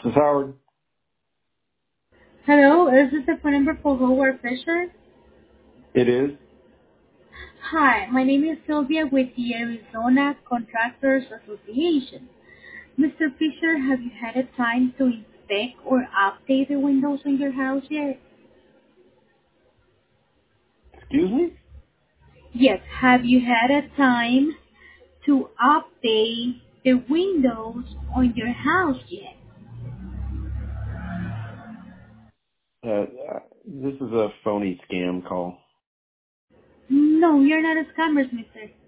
This is Howard. Hello, is this the phone number for Howard Fisher? It is. Hi, my name is Sylvia with the Arizona Contractors Association. Mr. Fisher, have you had a time to inspect or update the windows in your house yet? Excuse me? Yes, have you had a time to update the windows on your house yet? This is a phony scam call. No, you're not a scammer, mister.